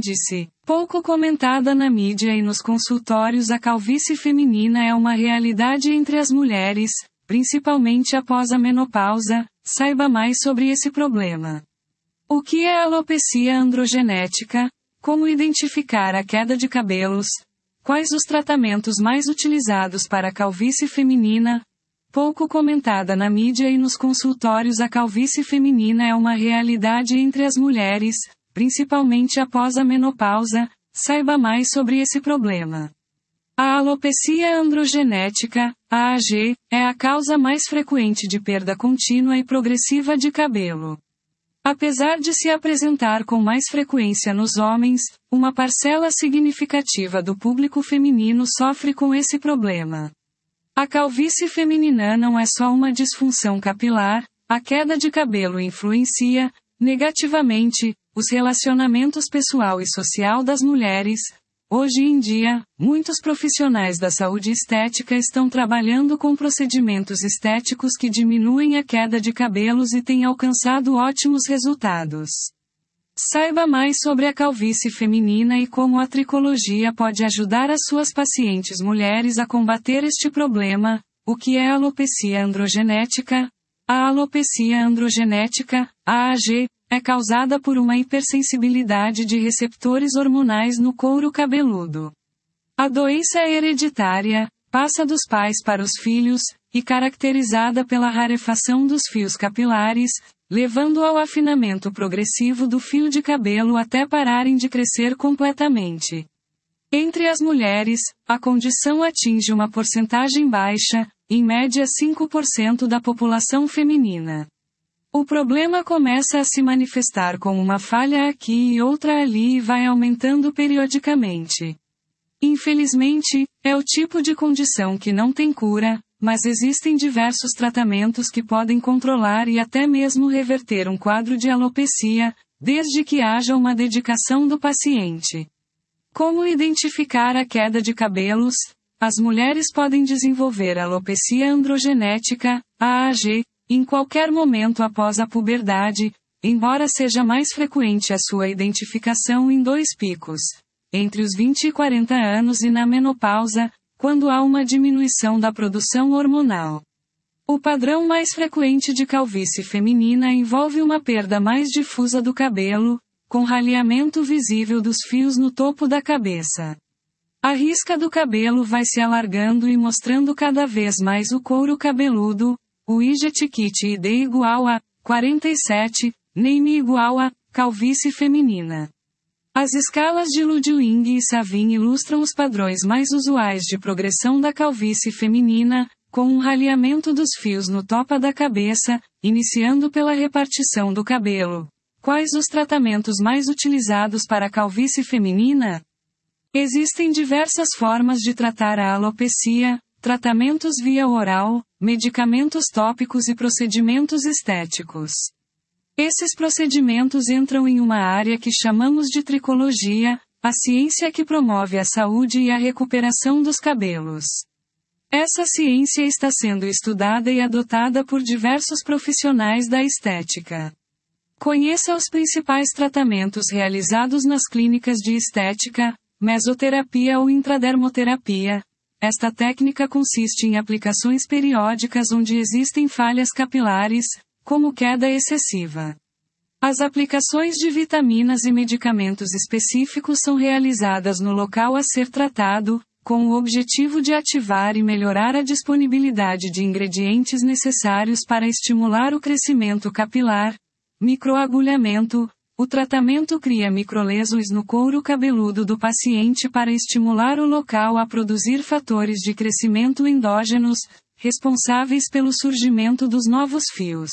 Índice. Pouco comentada na mídia e nos consultórios, a calvície feminina é uma realidade entre as mulheres, principalmente após a menopausa. Saiba mais sobre esse problema. O que é alopecia androgenética? Como identificar a queda de cabelos? Quais os tratamentos mais utilizados para a calvície feminina? Pouco comentada na mídia e nos consultórios, a calvície feminina é uma realidade entre as mulheres, principalmente após a menopausa. Saiba mais sobre esse problema. A alopecia androgenética, AAG, é a causa mais frequente de perda contínua e progressiva de cabelo. Apesar de se apresentar com mais frequência nos homens, uma parcela significativa do público feminino sofre com esse problema. A calvície feminina não é só uma disfunção capilar, a queda de cabelo influencia, negativamente, os relacionamentos pessoal e social das mulheres. Hoje em dia, muitos profissionais da saúde estética estão trabalhando com procedimentos estéticos que diminuem a queda de cabelos e têm alcançado ótimos resultados. Saiba mais sobre a calvície feminina e como a tricologia pode ajudar as suas pacientes mulheres a combater este problema. O que é alopecia androgenética? A alopecia androgenética, AAG, é causada por uma hipersensibilidade de receptores hormonais no couro cabeludo. A doença é hereditária, passa dos pais para os filhos, e caracterizada pela rarefação dos fios capilares, levando ao afinamento progressivo do fio de cabelo até pararem de crescer completamente. Entre as mulheres, a condição atinge uma porcentagem baixa, em média 5% da população feminina. O problema começa a se manifestar com uma falha aqui e outra ali e vai aumentando periodicamente. Infelizmente, é o tipo de condição que não tem cura, mas existem diversos tratamentos que podem controlar e até mesmo reverter um quadro de alopecia, desde que haja uma dedicação do paciente. Como identificar a queda de cabelos? As mulheres podem desenvolver alopecia androgenética, AAG, em qualquer momento após a puberdade, embora seja mais frequente a sua identificação em 2 picos, entre os 20 e 40 anos e na menopausa, quando há uma diminuição da produção hormonal. O padrão mais frequente de calvície feminina envolve uma perda mais difusa do cabelo, com raleamento visível dos fios no topo da cabeça. A risca do cabelo vai se alargando e mostrando cada vez mais o couro cabeludo. O IGT-KIT ID igual a 47, NAME igual a calvície feminina. As escalas de Ludwig e Savin ilustram os padrões mais usuais de progressão da calvície feminina, com um raleamento dos fios no topo da cabeça, iniciando pela repartição do cabelo. Quais os tratamentos mais utilizados para a calvície feminina? Existem diversas formas de tratar a alopecia: tratamentos via oral, medicamentos tópicos e procedimentos estéticos. Esses procedimentos entram em uma área que chamamos de tricologia, a ciência que promove a saúde e a recuperação dos cabelos. Essa ciência está sendo estudada e adotada por diversos profissionais da estética. Conheça os principais tratamentos realizados nas clínicas de estética: mesoterapia ou intradermoterapia. Esta técnica consiste em aplicações periódicas onde existem falhas capilares, como queda excessiva. As aplicações de vitaminas e medicamentos específicos são realizadas no local a ser tratado, com o objetivo de ativar e melhorar a disponibilidade de ingredientes necessários para estimular o crescimento capilar. Microagulhamento. O tratamento cria microlesões no couro cabeludo do paciente para estimular o local a produzir fatores de crescimento endógenos, responsáveis pelo surgimento dos novos fios.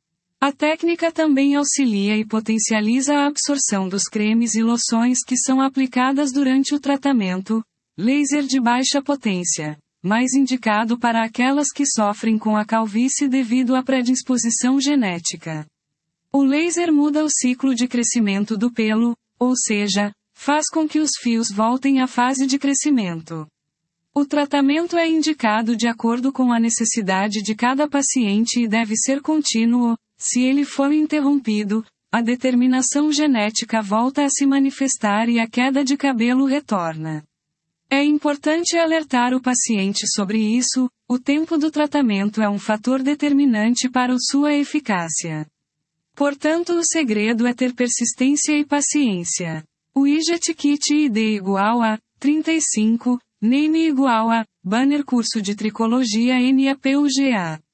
A técnica também auxilia e potencializa a absorção dos cremes e loções que são aplicadas durante o tratamento. Laser de baixa potência, mais indicado para aquelas que sofrem com a calvície devido à predisposição genética. O laser muda o ciclo de crescimento do pelo, ou seja, faz com que os fios voltem à fase de crescimento. O tratamento é indicado de acordo com a necessidade de cada paciente e deve ser contínuo. Se ele for interrompido, a determinação genética volta a se manifestar e a queda de cabelo retorna. É importante alertar o paciente sobre isso, o tempo do tratamento é um fator determinante para sua eficácia. Portanto, o segredo é ter persistência e paciência. O Widget Kit ID igual a 35, Name igual a Banner Curso de Tricologia NAPUGA.